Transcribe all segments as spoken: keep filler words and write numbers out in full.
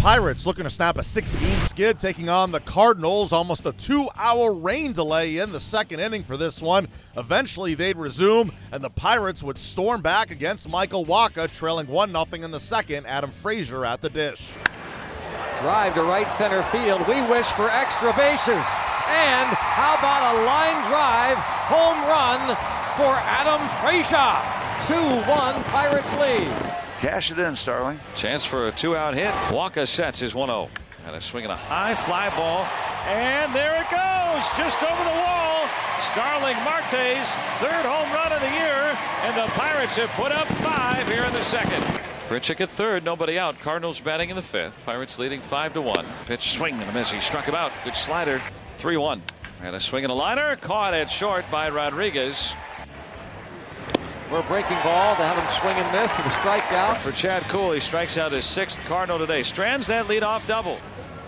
Pirates looking to snap a six-game skid, taking on the Cardinals. Almost a two-hour rain delay in the second inning for this one. Eventually, they'd resume, and the Pirates would storm back against Michael Wacha, trailing one nothing in the second. Adam Frazier at the dish. Drive to right center field. We wish for extra bases. And how about a line drive home run for Adam Frazier? two one Pirates lead. Cash it in, Starling. Chance for a two-out hit. Wacha sets his one oh. And a swing and a high fly ball. And there it goes, just over the wall. Starling Marte's third home run of the year. And the Pirates have put up five here in the second. Grichuk at third, nobody out. Cardinals batting in the fifth. Pirates leading five to one. Pitch, swing and a miss. He struck him out. Good slider. three one. And a swing and a liner. Caught at short by Rodriguez. We're breaking ball to have him swing and miss and a strikeout. For Chad Kuhl, he strikes out his sixth Cardinal today. Strands that leadoff double.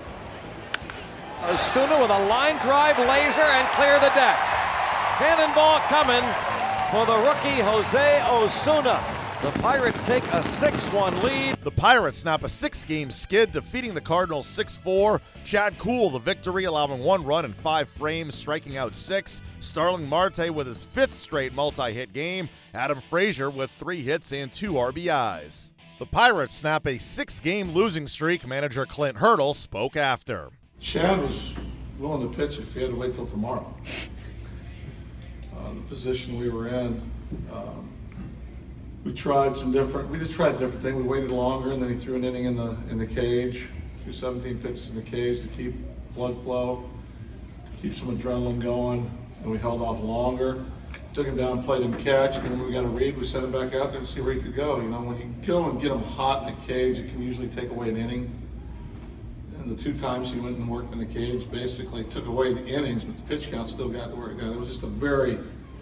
Osuna with a line drive laser and clear the deck. Cannonball coming for the rookie Jose Osuna. The Pirates take a six one lead. The Pirates snap a six-game skid, defeating the Cardinals six four. Chad Kuhl, the victory, allowing one run in five frames, striking out six. Starling Marte with his fifth straight multi-hit game. Adam Frazier with three hits and two R B Is. The Pirates snap a six-game losing streak. Manager Clint Hurdle spoke after. Chad was willing to pitch if he had to wait till tomorrow. Uh, the position we were in, um, we tried some different, we just tried a different thing. We waited longer, and then he threw an inning in the in the cage. Threw seventeen pitches in the cage to keep blood flow, to keep some adrenaline going, and we held off longer. Took him down, played him catch, and then when we got a read, we sent him back out there to see where he could go. You know, when you go and get him hot in the cage, it can usually take away an inning. And the two times he went and worked in the cage basically took away the innings, but the pitch count still got to where it got. It was just a very,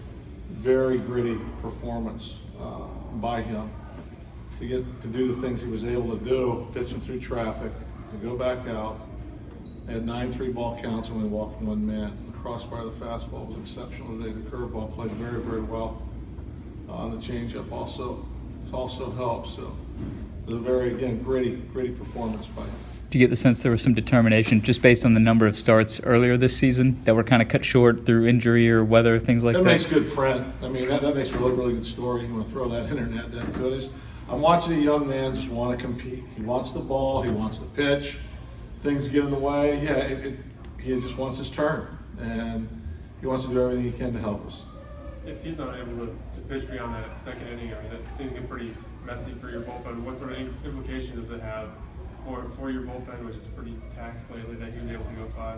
very gritty performance uh, by him to get to do the things he was able to do, pitching through traffic, to go back out. Had nine three ball counts and we walked one man. The crossfire, the fastball was exceptional today. The curveball played very, very well. Uh, the changeup also also helped. So it was a very, again, gritty, gritty performance by him. Do you get the sense there was some determination just based on the number of starts earlier this season that were kind of cut short through injury or weather, things like that? That makes good print. I mean, that, that makes a really, really good story. You want to throw that internet into it. I'm watching a young man just want to compete. He wants the ball. He wants to pitch. Things get in the way. Yeah, it, it, he just wants his turn, and he wants to do everything he can to help us. If he's not able to, to pitch beyond that second inning, I mean, that, things get pretty messy for your bullpen. What sort of implication does it have for for your bullpen, which is pretty taxed lately, that he was able to go five?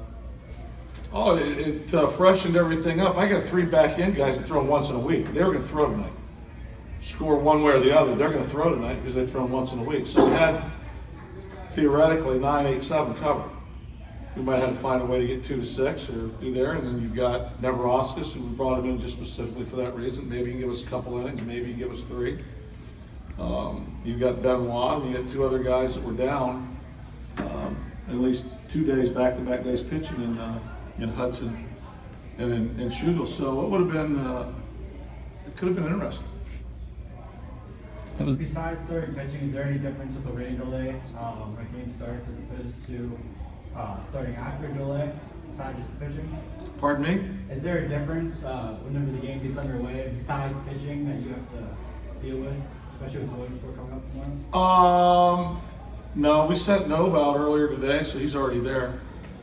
Oh, it, it uh, freshened everything up. I got three back end guys that throw once in a week. They were going to throw tonight. Score one way or the other. They're going to throw tonight because they throw once in a week. So we had theoretically nine, eight, seven covered. We might have to find a way to get two to six or do there, and then you've got Neverauskas, who we brought him in just specifically for that reason. Maybe he can give us a couple innings, maybe he can give us three. Um, you've got Benoit, and you got two other guys that were down um, at least two days, back-to-back days pitching in uh, in Hudson and in, in Schugel. So it would have been, uh, it could have been interesting. Besides starting pitching, is there any difference with the rain delay um, when a game starts as opposed to uh, starting after delay, besides just pitching? Pardon me? Is there a difference uh, whenever the game gets underway besides pitching that you have to deal with, especially with Williamsport coming up tomorrow? Um, no, we sent Nova out earlier today, so he's already there.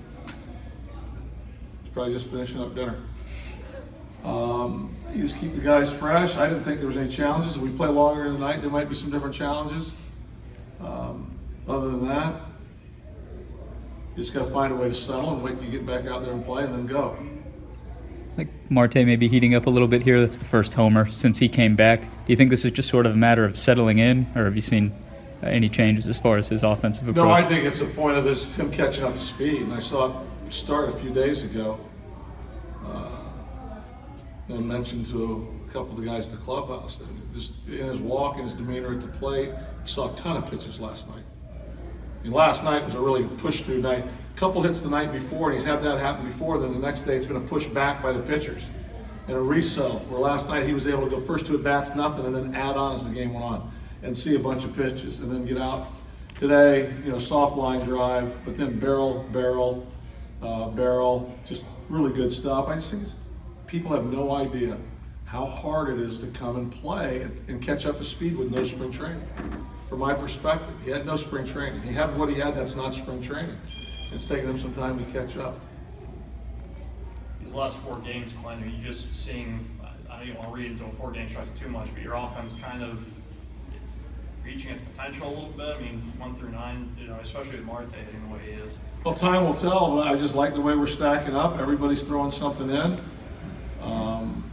He's probably just finishing up dinner. Um, you just keep the guys fresh. I didn't think there was any challenges. If we play longer in the night, there might be some different challenges. Um, other than that, you just got to find a way to settle and wait till you get back out there and play and then go. Like Marte may be heating up a little bit here. That's the first homer since he came back. Do you think this is just sort of a matter of settling in, or have you seen uh, any changes as far as his offensive approach? No, I think it's a point of this, him catching up to speed. And I saw it start a few days ago. Uh, and mentioned to a couple of the guys in the clubhouse that just in his walk and his demeanor at the plate, he saw a ton of pitches last night. I mean, last night was a really push-through night. A couple hits the night before, and he's had that happen before. Then the next day, it's been a push back by the pitchers and a resell. Where last night he was able to go first two at bats, nothing, and then add on as the game went on and see a bunch of pitches and then get out Today, you know, soft line drive, but then barrel, barrel, uh, barrel, just really good stuff. I just think it's, people have no idea how hard it is to come and play and, and catch up to speed with no spring training. From my perspective, he had no spring training. He had what he had, that's not spring training. It's taken him some time to catch up. These last four games, Glenn, are you just seeing, I don't want to read into a four-game stretch too much, but your offense kind of reaching its potential a little bit? I mean, one through nine, you know, especially with Marte hitting the way he is. Well, time will tell, but I just like the way we're stacking up. Everybody's throwing something in. Um,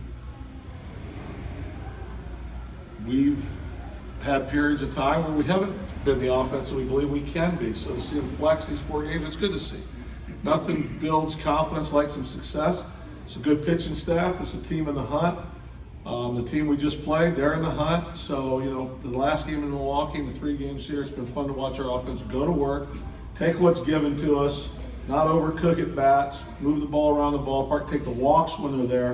we've had periods of time where we haven't been the offense that we believe we can be. So to see them flex these four games, it's good to see. Nothing builds confidence like some success. It's a good pitching staff. It's a team in the hunt. Um, the team we just played, they're in the hunt. So, you know, the last game in Milwaukee and the three games here, it's been fun to watch our offense go to work, take what's given to us, not overcook at bats, move the ball around the ballpark, take the walks when they're there.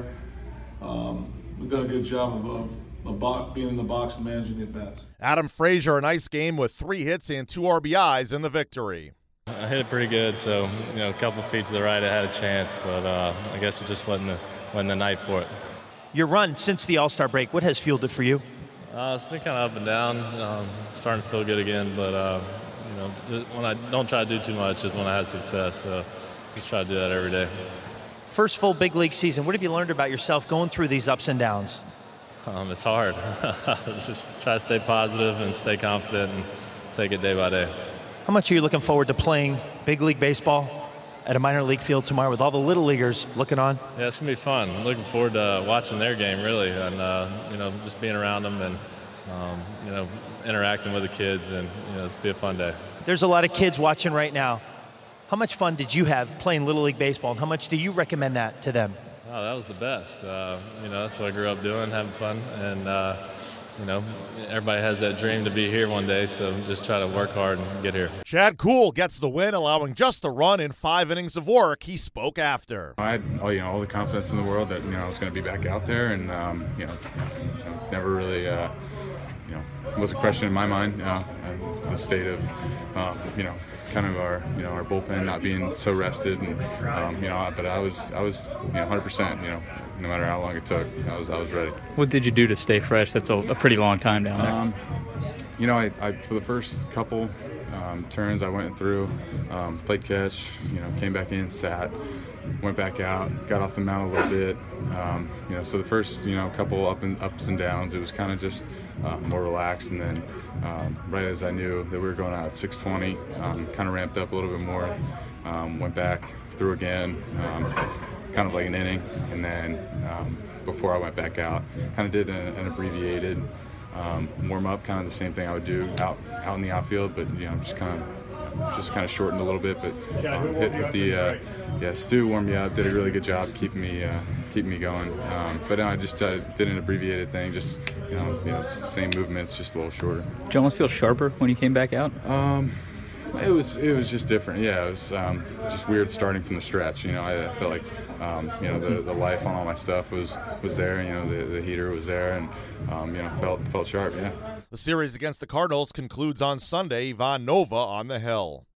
Um, we've done a good job of, of About being in the box and managing the at-bats. Adam Frazier, a nice game with three hits and two R B Is in the victory. I hit it pretty good, so, you know, a couple feet to the right, I had a chance, but uh, I guess it just wasn't the, wasn't the night for it. Your run since the All-Star break, what has fueled it for you? Uh, it's been kind of up and down. Um, starting to feel good again, but, uh, you know, just when I don't try to do too much is when I have success, so just try to do that every day. First full big league season, what have you learned about yourself going through these ups and downs? Um, it's hard. Just try to stay positive and stay confident and take it day by day. How much are you looking forward to playing big league baseball at a minor league field tomorrow with all the little leaguers looking on? Yeah, it's going to be fun. I'm looking forward to watching their game, really, and, uh, you know, just being around them and, um, you know, interacting with the kids, and, you know, it's be a fun day. There's a lot of kids watching right now. How much fun did you have playing Little League Baseball, and how much do you recommend that to them? Oh, that was the best. Uh, you know, that's what I grew up doing, having fun. And, uh, you know, everybody has that dream to be here one day, so just try to work hard and get here. Chad Kuhl gets the win, allowing just the run in five innings of work. He spoke after. I had all, you know, all the confidence in the world that, you know, I was going to be back out there, and, um, you know, never really, uh, you know, was a question in my mind, uh, the state of, um, you know, kind of our, you know, our bullpen not being so rested, and um, you know, but I was, I was, you know, one hundred percent, you know, no matter how long it took, I was, I was ready. What did you do to stay fresh? That's a, a pretty long time down there. Um, you know, I, I for the first couple um, turns I went through, um, played catch, you know, came back in, sat, went back out, got off the mound a little bit. Um, you know, so the first, you know, couple up and ups and downs, it was kind of just uh, more relaxed, and then um, right as I knew that we were going out at six twenty, um, kind of ramped up a little bit more, um, went back through again, um, kind of like an inning, and then um, before I went back out, kind of did an, an abbreviated um, warm up, kind of the same thing I would do out out in the outfield, but you know, just kind of. Just kind of shortened a little bit, but um, hit, hit the uh, yeah. Stu warmed me up, did a really good job keeping me uh, keeping me going. Um, but I just uh, did an abbreviated thing, just you know, you know, same movements, just a little shorter. Did you almost feel sharper when you came back out? Um, it was it was just different. Yeah, it was um, just weird starting from the stretch. You know, I, I felt like um, you know the, the life on all my stuff was was there. You know, the, the heater was there, and um, you know, felt felt sharp. Yeah. The series against the Cardinals concludes on Sunday. Ivan Nova on the hill.